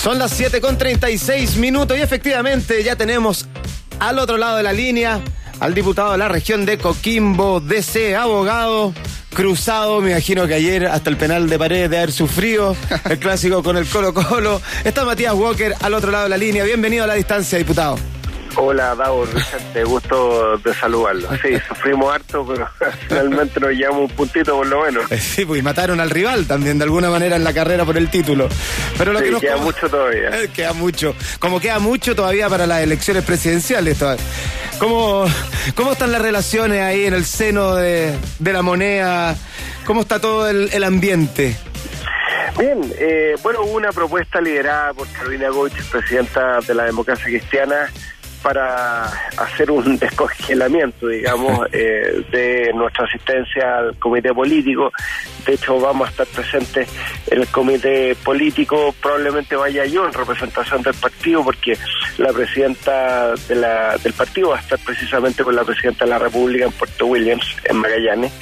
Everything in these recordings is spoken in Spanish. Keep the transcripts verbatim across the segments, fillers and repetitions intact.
Son las siete con treinta y seis minutos y efectivamente ya tenemos al otro lado de la línea al diputado de la región de Coquimbo, D C, abogado, cruzado, me imagino que ayer hasta el penal de Paredes de haber sufrido, el clásico con el Colo Colo. Está Matías Walker al otro lado de la línea. Bienvenido a La Distancia, diputado. Hola, Davor, Vicente, gusto de saludarlo. Sí, sufrimos harto, pero finalmente nos llevamos un puntito por lo menos. Sí, pues y mataron al rival también, de alguna manera, en la carrera por el título. Pero lo sí, que nos queda como... mucho todavía. Eh, queda mucho. Como queda mucho todavía para las elecciones presidenciales. Todavía. ¿Cómo, ¿Cómo están las relaciones ahí en el seno de, de la moneda? ¿Cómo está todo el, el ambiente? Bien, eh, bueno, hubo una propuesta liderada por Carolina Goich, presidenta de la Democracia Cristiana, para hacer un descongelamiento, digamos, eh, de nuestra asistencia al comité político. De hecho, vamos a estar presentes en el comité político. Probablemente vaya yo en representación del partido, porque la presidenta de la, del partido va a estar precisamente con la presidenta de la República en Puerto Williams, en Magallanes.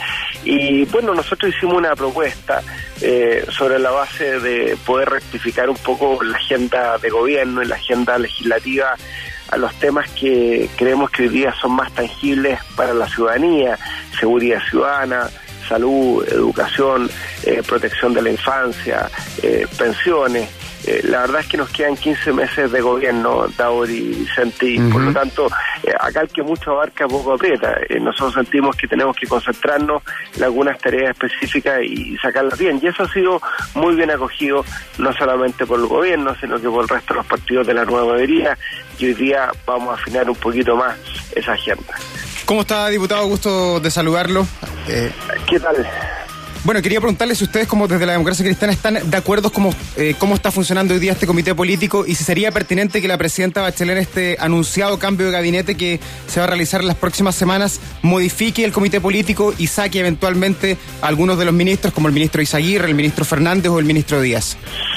Y bueno, nosotros hicimos una propuesta eh, sobre la base de poder rectificar un poco la agenda de gobierno y la agenda legislativa a los temas que creemos que hoy día son más tangibles para la ciudadanía: seguridad ciudadana, salud, educación, eh, protección de la infancia, eh, pensiones. Eh, la verdad es que nos quedan quince meses de gobierno, Davor y Vicente, y uh-huh. por lo tanto, eh, acá el que mucho abarca poco aprieta. Eh, nosotros sentimos que tenemos que concentrarnos en algunas tareas específicas y sacarlas bien, y eso ha sido muy bien acogido, no solamente por el gobierno, sino que por el resto de los partidos de la nueva mayoría, y hoy día vamos a afinar un poquito más esa agenda. ¿Cómo está, diputado? Gusto de saludarlo. Eh... ¿Qué tal? Bueno, quería preguntarle si ustedes, como desde la Democracia Cristiana, están de acuerdo con eh, cómo está funcionando hoy día este comité político, y si sería pertinente que la presidenta Bachelet, este anunciado cambio de gabinete que se va a realizar en las próximas semanas, modifique el comité político y saque eventualmente a algunos de los ministros, como el ministro Izaguirre, el ministro Fernández o el ministro Díaz.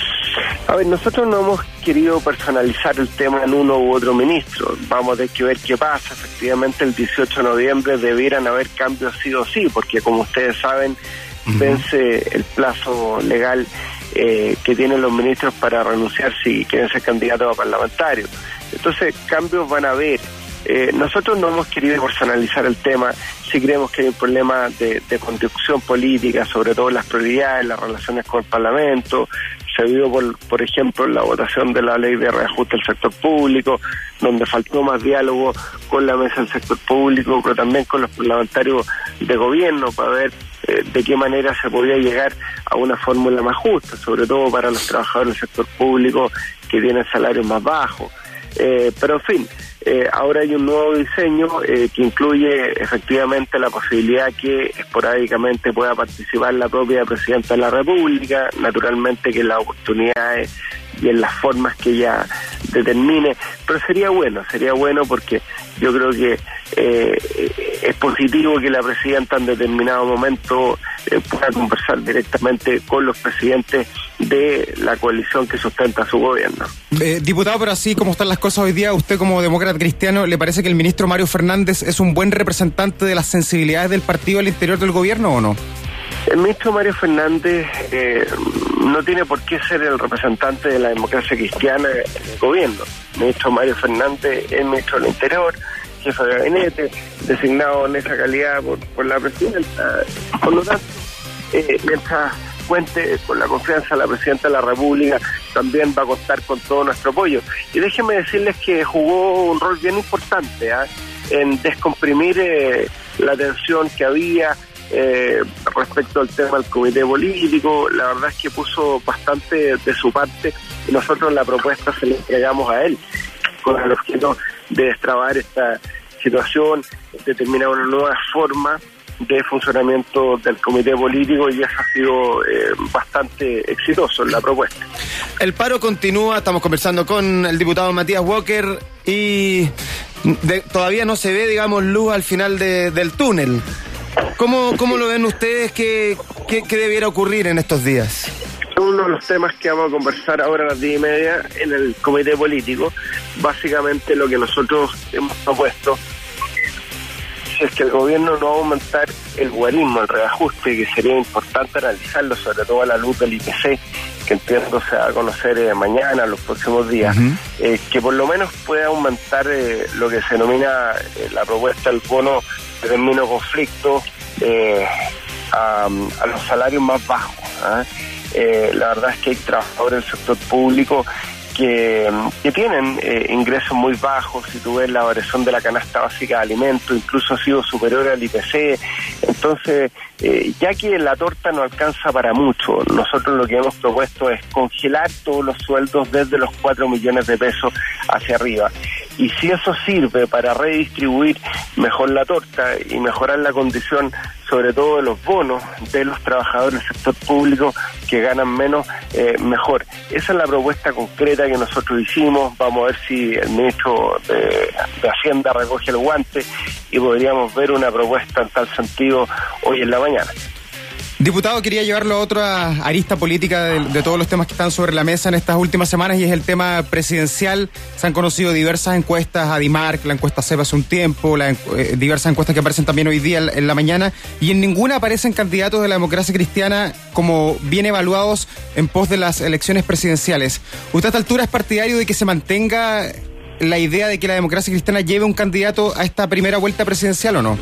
A ver, nosotros no hemos querido personalizar el tema en uno u otro ministro. Vamos a tener que ver qué pasa. Efectivamente, el dieciocho de noviembre debieran haber cambios sí o sí, porque como ustedes saben, uh-huh. vence el plazo legal eh, que tienen los ministros para renunciar si quieren ser candidatos a parlamentarios. Entonces, cambios van a haber. Eh, nosotros no hemos querido personalizar el tema. Sí creemos que hay un problema de, de conducción política, sobre todo las prioridades, las relaciones con el Parlamento. Se vio, por, por ejemplo, la votación de la ley de reajuste del sector público, donde faltó más diálogo con la mesa del sector público, pero también con los parlamentarios de gobierno, para ver eh, de qué manera se podía llegar a una fórmula más justa, sobre todo para los trabajadores del sector público que tienen salarios más bajos. Eh, pero en fin, eh, ahora hay un nuevo diseño eh, que incluye efectivamente la posibilidad que esporádicamente pueda participar la propia presidenta de la República, naturalmente que en las oportunidades y en las formas que ella determine, pero sería bueno, sería bueno porque yo creo que eh, es positivo que la presidenta en determinado momento eh, pueda conversar directamente con los presidentes de la coalición que sustenta su gobierno. Eh, diputado, pero así como están las cosas hoy día, usted como demócrata cristiano, ¿le parece que el ministro Mario Fernández es un buen representante de las sensibilidades del partido al interior del gobierno o no? El ministro Mario Fernández eh, no tiene por qué ser el representante de la Democracia Cristiana en el gobierno. El ministro Mario Fernández es ministro del Interior, jefe de gabinete, designado en esa calidad por, por la presidenta. Por lo tanto, eh, mientras cuente con la confianza de la presidenta de la República, también va a contar con todo nuestro apoyo. Y déjenme decirles que jugó un rol bien importante ¿eh? en descomprimir eh, la tensión que había eh, respecto al tema del comité político. La verdad es que puso bastante de su parte, y nosotros la propuesta se la entregamos a él con el objeto de destrabar esta situación, determinar una nueva forma de funcionamiento del comité político, y eso ha sido eh, bastante exitoso en la propuesta. El paro continúa, estamos conversando con el diputado Matías Walker y de, todavía no se ve, digamos, luz al final de, del túnel. ¿Cómo, cómo lo ven ustedes? ¿Qué, qué, qué debiera ocurrir en estos días? Uno de los temas que vamos a conversar ahora a las diez y media en el comité político, básicamente lo que nosotros hemos propuesto es que el gobierno no va a aumentar el guarismo, el reajuste, que sería importante analizarlo, sobre todo a la luz del I P C, que entiendo se va a conocer eh, mañana, los próximos días, uh-huh. eh, que por lo menos pueda aumentar eh, lo que se denomina eh, la propuesta del bono de término conflicto eh, a, a los salarios más bajos. ¿eh? Eh, la verdad es que hay trabajadores del sector público que, que tienen eh, ingresos muy bajos. Si tú ves la variación de la canasta básica de alimentos, incluso ha sido superior al I P C. Entonces, eh, ya que la torta no alcanza para mucho, nosotros lo que hemos propuesto es congelar todos los sueldos desde los cuatro millones de pesos hacia arriba. Y si eso sirve para redistribuir mejor la torta y mejorar la condición, sobre todo de los bonos de los trabajadores del sector público que ganan menos, eh, mejor. Esa es la propuesta concreta que nosotros hicimos. Vamos a ver si el ministro de, de Hacienda recoge el guante y podríamos ver una propuesta en tal sentido hoy en la mañana. Diputado, quería llevarlo a otra arista política de, de todos los temas que están sobre la mesa en estas últimas semanas, y es el tema presidencial. Se han conocido diversas encuestas, Adimark, la encuesta CEP hace un tiempo, la, eh, diversas encuestas que aparecen también hoy día en, en la mañana, y en ninguna aparecen candidatos de la democracia cristiana como bien evaluados en pos de las elecciones presidenciales. ¿Usted a esta altura es partidario de que se mantenga la idea de que la democracia cristiana lleve un candidato a esta primera vuelta presidencial o no?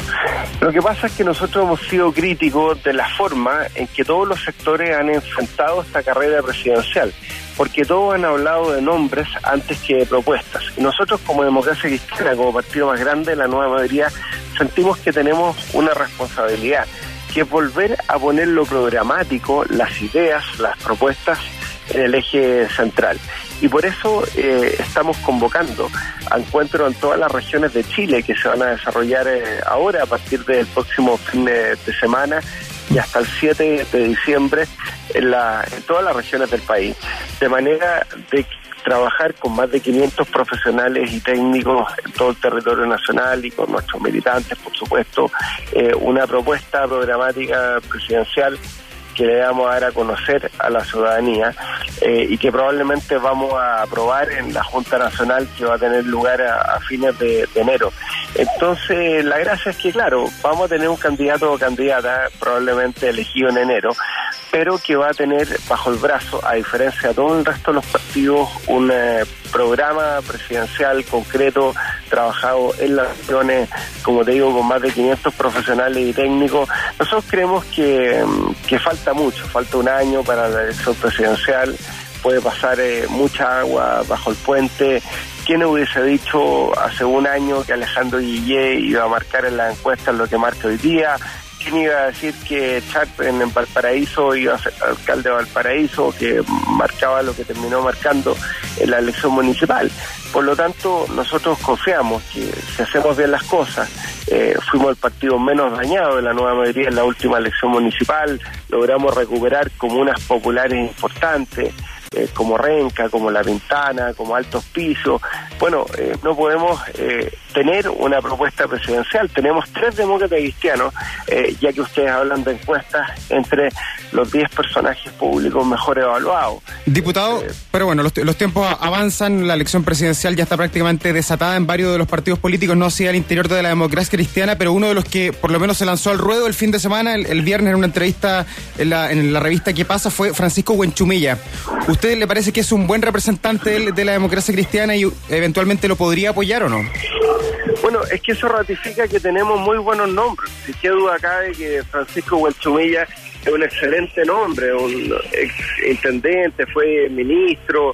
Lo que pasa es que nosotros hemos sido críticos de la forma en que todos los sectores han enfrentado esta carrera presidencial, porque todos han hablado de nombres antes que de propuestas. Y nosotros, como Democracia Cristiana, como partido más grande de la nueva mayoría, sentimos que tenemos una responsabilidad, que es volver a poner lo programático, las ideas, las propuestas en el eje central. Y por eso eh, estamos convocando a encuentros en todas las regiones de Chile que se van a desarrollar eh, ahora a partir del próximo fin de, de semana y hasta el siete de diciembre en, la, en todas las regiones del país, de manera de trabajar con más de quinientos profesionales y técnicos en todo el territorio nacional y con nuestros militantes, por supuesto, eh, una propuesta programática presidencial que le vamos a dar a conocer a la ciudadanía eh, y que probablemente vamos a aprobar en la Junta Nacional, que va a tener lugar a, a fines de, de enero. Entonces, la gracia es que, claro, vamos a tener un candidato o candidata probablemente elegido en enero, pero que va a tener bajo el brazo, a diferencia de todo el resto de los partidos, un eh, programa presidencial concreto, trabajado en las regiones, como te digo, con más de quinientos profesionales y técnicos. Nosotros creemos que, que falta mucho, falta un año para la elección presidencial, puede pasar eh, mucha agua bajo el puente. ¿Quién hubiese dicho hace un año que Alejandro Guillé iba a marcar en las encuestas lo que marca hoy día? ¿Quién iba a decir que Char en, en Valparaíso iba a ser alcalde de Valparaíso, que marcaba lo que terminó marcando en la elección municipal? Por lo tanto, nosotros confiamos que si hacemos bien las cosas, eh, fuimos el partido menos dañado de la nueva mayoría en la última elección municipal, logramos recuperar comunas populares importantes, Eh, como Renca, como La Pintana, como Alto Hospicio. Bueno, eh, no podemos eh, tener una propuesta presidencial. Tenemos tres demócratas cristianos, eh, ya que ustedes hablan de encuestas, entre los diez personajes públicos mejor evaluados. Diputado, eh, pero bueno, los, los tiempos avanzan, la elección presidencial ya está prácticamente desatada en varios de los partidos políticos, no así al interior de la democracia cristiana, pero uno de los que por lo menos se lanzó al ruedo el fin de semana, el, el viernes en una entrevista en la, en la revista ¿Qué pasa?, fue Francisco Huenchumilla. ¿Usted le parece que es un buen representante de, de la democracia cristiana y eventualmente lo podría apoyar o no? Bueno, es que eso ratifica que tenemos muy buenos nombres. Si qué duda cabe que Francisco Huenchumilla es un excelente nombre, un ex intendente, fue ministro,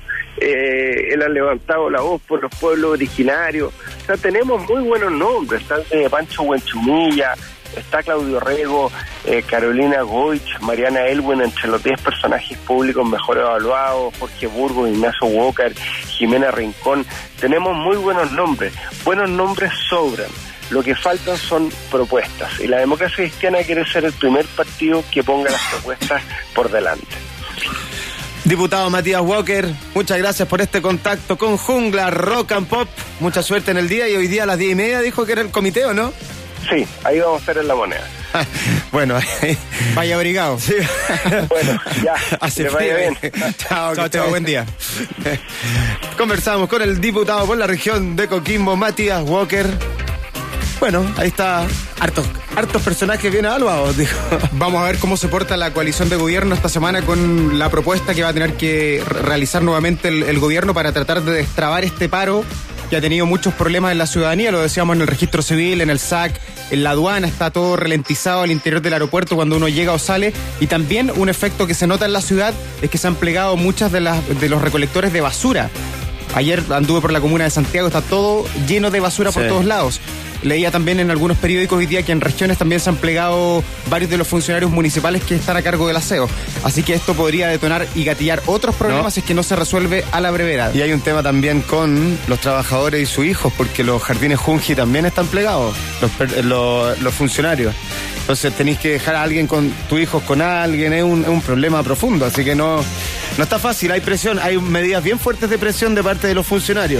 eh, él ha levantado la voz por los pueblos originarios. O sea, tenemos muy buenos nombres. Está eh, Pancho Huenchumilla, está Claudio Rego, eh, Carolina Goich, Mariana Elwin, entre los diez personajes públicos mejor evaluados, Jorge Burgos, Ignacio Walker, Jimena Rincón. Tenemos muy buenos nombres, buenos nombres sobran. Lo que faltan son propuestas, y la democracia cristiana quiere ser el primer partido que ponga las propuestas por delante. Diputado Matías Walker, muchas gracias por este contacto con Jungla Rock and Pop. Mucha suerte en el día, y hoy día a las diez y media dijo que era el comité, ¿o no? Sí, ahí vamos a estar en La Moneda. Bueno, vaya abrigado. Sí. Bueno, ya, así que vaya bien. Chao, chao, chao, buen día. Conversamos con el diputado por la región de Coquimbo, Matías Walker. Bueno, ahí está. Hartos, hartos personajes bien evaluados, dijo. Vamos a ver cómo se porta la coalición de gobierno esta semana con la propuesta que va a tener que realizar nuevamente el, el gobierno para tratar de destrabar este paro que ha tenido muchos problemas en la ciudadanía, lo decíamos en el registro civil, en el S A C, en la aduana, está todo ralentizado al interior del aeropuerto cuando uno llega o sale, y también un efecto que se nota en la ciudad es que se han plegado muchas de, las, de los recolectores de basura. Ayer anduve por la comuna de Santiago, está todo lleno de basura por sí. todos lados. Leía también en algunos periódicos hoy día que en regiones también se han plegado varios de los funcionarios municipales que están a cargo del aseo. Así que esto podría detonar y gatillar otros problemas no. si es que no se resuelve a la brevedad. Y hay un tema también con los trabajadores y sus hijos, porque los jardines Junji también están plegados, los, los, los funcionarios. Entonces tenéis que dejar a alguien con tus hijos con alguien, es un, es un problema profundo, así que no, no está fácil, hay presión, hay medidas bien fuertes de presión de parte de los funcionarios.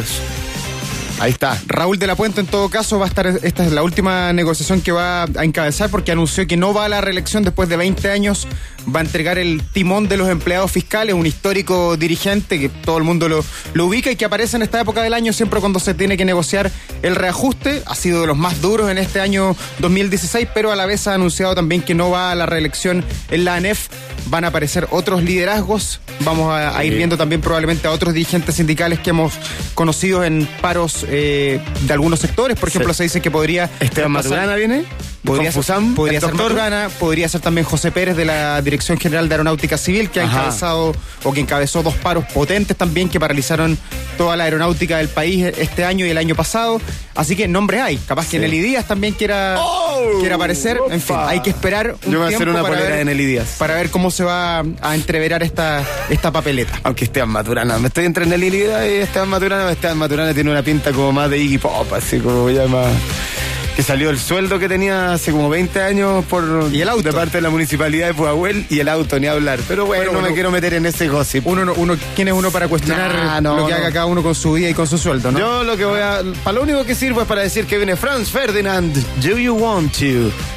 Ahí está. Raúl de la Puente, en todo caso, va a estar, esta es la última negociación que va a encabezar porque anunció que no va a la reelección después de veinte años, va a entregar el timón de los empleados fiscales, un histórico dirigente que todo el mundo lo, lo ubica y que aparece en esta época del año siempre cuando se tiene que negociar el reajuste. Ha sido de los más duros en este año dos mil dieciséis, pero a la vez ha anunciado también que no va a la reelección en la ANEF. Van a aparecer otros liderazgos, vamos a, a ir viendo también probablemente a otros dirigentes sindicales que hemos conocido en paros eh, de algunos sectores. Por ejemplo, sí. se dice que podría... ¿Esteban Maturana viene? Podría ser, Fusam, podría ser Maturana, podría ser también José Pérez de la Dirección General de Aeronáutica Civil, que ha Ajá. encabezado o que encabezó dos paros potentes también que paralizaron toda la aeronáutica del país este año y el año pasado. Así que nombres hay. Capaz sí. que Nelly Díaz también quiera, oh, quiera aparecer. En fin, hay que esperar un Yo voy a hacer una polera ver, de Nelly Díaz para ver cómo se va a entreverar esta, esta papeleta. Aunque Esteban Maturana, me estoy entre Nelly Díaz y Esteban Maturana. Esteban Maturana tiene una pinta como más de Iggy Pop, así como ya más... que salió el sueldo que tenía hace como veinte años por y el auto de parte de la municipalidad de Pudahuel y el auto, ni hablar. Pero bueno, bueno no bueno, me quiero meter en ese gossip. Uno, uno, ¿Quién es uno para cuestionar nah, no, lo que no. haga cada uno con su vida y con su sueldo, no? Yo lo que voy a... Para lo único que sirvo es para decir que viene Franz Ferdinand, Do You Want To?